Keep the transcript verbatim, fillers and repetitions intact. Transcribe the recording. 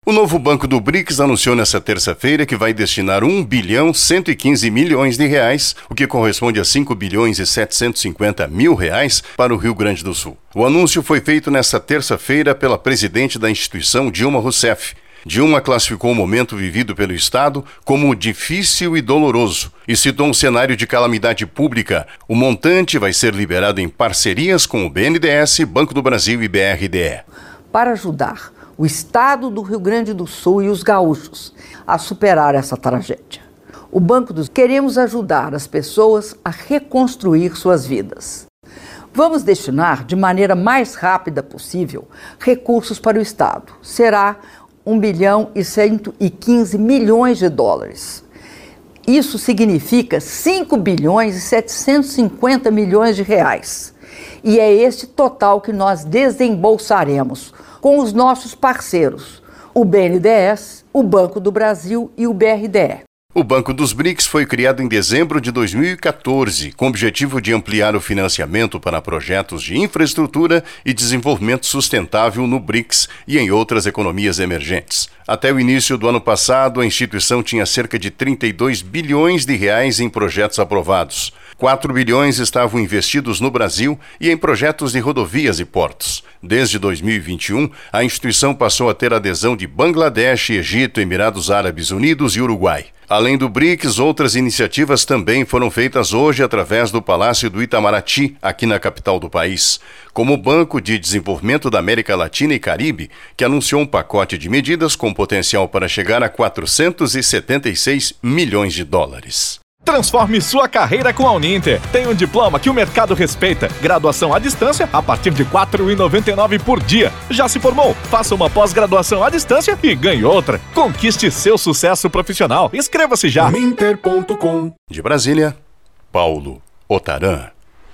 O novo Banco do BRICS anunciou nesta terça-feira que vai destinar um bilhão cento e quinze milhões de reais, o que corresponde a cinco bilhões e setecentos e cinquenta mil reais para o Rio Grande do Sul. O anúncio foi feito nesta terça-feira pela presidente da instituição, Dilma Rousseff. Dilma classificou o momento vivido pelo Estado como difícil e doloroso e citou um cenário de calamidade pública. O montante vai ser liberado em parcerias com o B N D E S, Banco do Brasil e B R D E. Para ajudar o Estado do Rio Grande do Sul e os gaúchos a superar essa tragédia, o Banco dos queremos ajudar as pessoas a reconstruir suas vidas. Vamos destinar de maneira mais rápida possível recursos para o Estado. Será um bilhão e cento e quinze milhões de dólares. Isso significa cinco bilhões e setecentos e cinquenta milhões de reais. E é este total que nós desembolsaremos com os nossos parceiros, o B N D E S, o Banco do Brasil e o B R D E. O Banco dos BRICS foi criado em dezembro de dois mil e quatorze, com o objetivo de ampliar o financiamento para projetos de infraestrutura e desenvolvimento sustentável no BRICS e em outras economias emergentes. Até o início do ano passado, a instituição tinha cerca de trinta e dois bilhões de reais em projetos aprovados. quatro bilhões estavam investidos no Brasil e em projetos de rodovias e portos. Desde dois mil e vinte e um, a instituição passou a ter adesão de Bangladesh, Egito, Emirados Árabes Unidos e Uruguai. Além do BRICS, outras iniciativas também foram feitas hoje através do Palácio do Itamaraty, aqui na capital do país, como o Banco de Desenvolvimento da América Latina e Caribe, que anunciou um pacote de medidas com potencial para chegar a quatrocentos e setenta e seis milhões de dólares. Transforme sua carreira com a Uninter. Tem um diploma que o mercado respeita. Graduação à distância a partir de quatro reais e noventa e nove centavos por dia. Já se formou? Faça uma pós-graduação à distância e ganhe outra. Conquiste seu sucesso profissional. Inscreva-se já. Uninter ponto com. De Brasília, Paulo Otaran.